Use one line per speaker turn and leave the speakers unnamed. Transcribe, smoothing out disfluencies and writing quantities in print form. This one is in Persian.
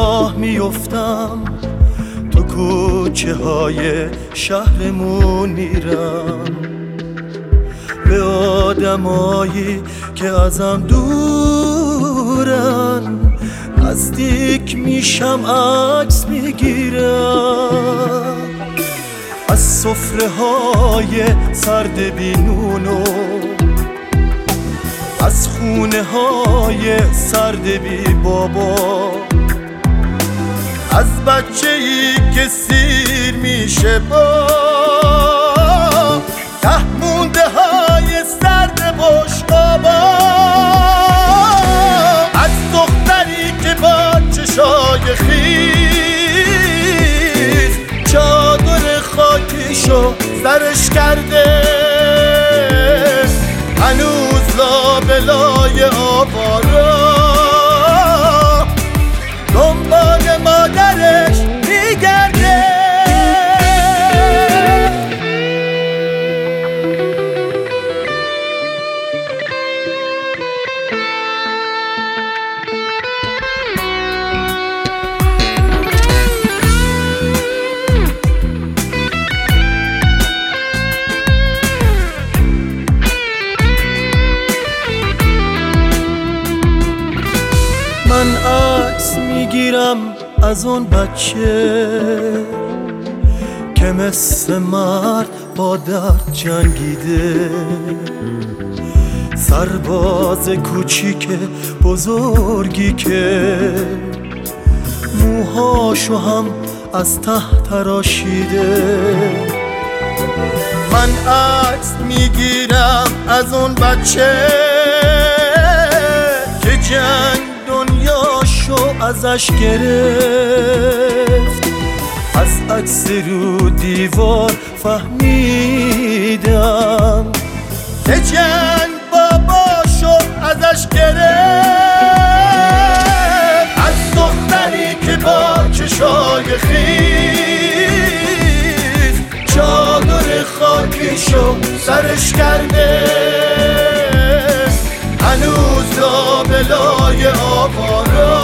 راه میفتم تو کوچه های شهرمون میرم، به آدمایی که ازم دورن نزدیک میشم عکس میگیرم. از سفره های سرد بینونو، از خونه های سرد بی بابا، از بچه ای که سیر میشه با تهمونده های سرد بشقابا، از دختری که با چشای خیز چادر خاکیشو سرش کرده، هنوز لابلای آوارا دنبال مادرش میگرده. من عکس میگیرم از اون بچه که مثل مرد با درد جنگیده، سرباز کوچیک بزرگی که موهاشو هم از ته تراشیده. من عکس میگیرم از اون بچه که جنگ دنیاشو ازش گرفت، از عکس رو دیوار فهمیدم که جنگ باباشو ازش گرفت. از دختری که با چشای خیز چادر خاکیشو سرش کرده، هنوز لابلای آوارا